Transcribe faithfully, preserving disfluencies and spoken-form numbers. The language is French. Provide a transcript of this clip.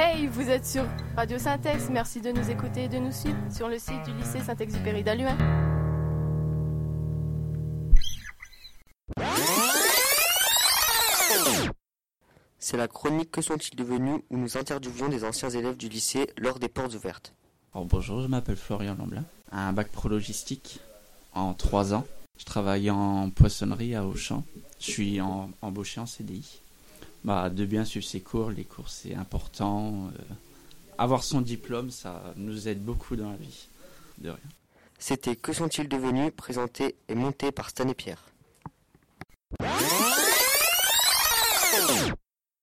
Hey, vous êtes sur Radio Syntex, merci de nous écouter et de nous suivre sur le site du lycée Saint-Exupéry d'Halluin. C'est la chronique Que sont-ils devenus où nous interviewons des anciens élèves du lycée lors des portes ouvertes. Alors bonjour, je m'appelle Florian Lamblin, un bac pro logistique en trois ans. Je travaille en poissonnerie à Auchan, je suis en, embauché en C D I. Bah, de bien suivre ses cours, les cours c'est important. Euh, avoir son diplôme, ça nous aide beaucoup dans la vie, de rien. C'était Que sont-ils devenus, présenté et monté par Stan et Pierre.